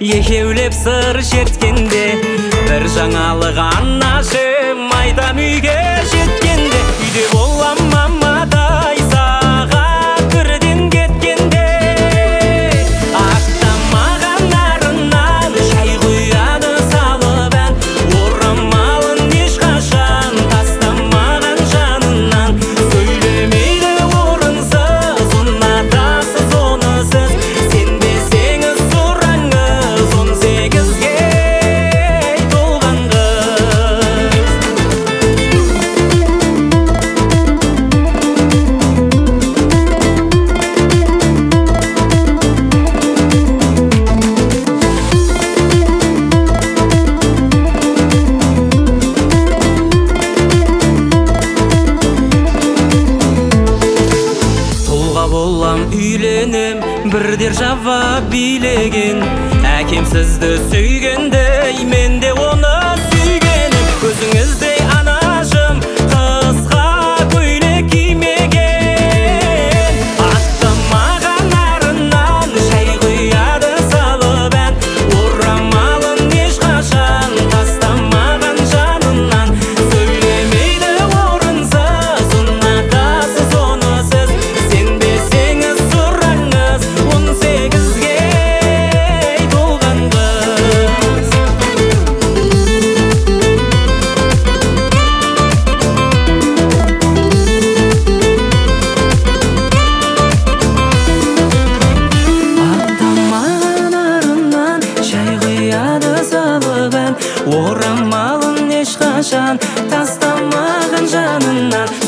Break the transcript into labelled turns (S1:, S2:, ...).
S1: екеулеп сыр шерткенде, бір жаңалық анашым айтам үйге жеткенде. Үйде болам мамадай сағат бірден кеткенде, ақтамаған нарынан шай құяды салып ән, орамалын ешқашан тастамаған жанынан. Сөйлемейді орынсыз, ұнатасыз оны сіз, сенбесеңіз сұраңыз, 18-ге толған болам үйленем, бірдер жауап билеген. Әкем сізді сүйгендей, мен де оны сүйгенім. Өзіңіздей анашым қысқа көйлек кимеген, аттамаған арынан шай құяды салып ән, орамалын ешқашан тастамаған жанынан. Сөйлемейді орынсыз, ұнатасыз оны сіз, сенбесеңіз сұраңыз, 18-ге толған қыз. Аттамаған арынан шай құяды салып ән, орамалын ешқашан тастамаған жанынан.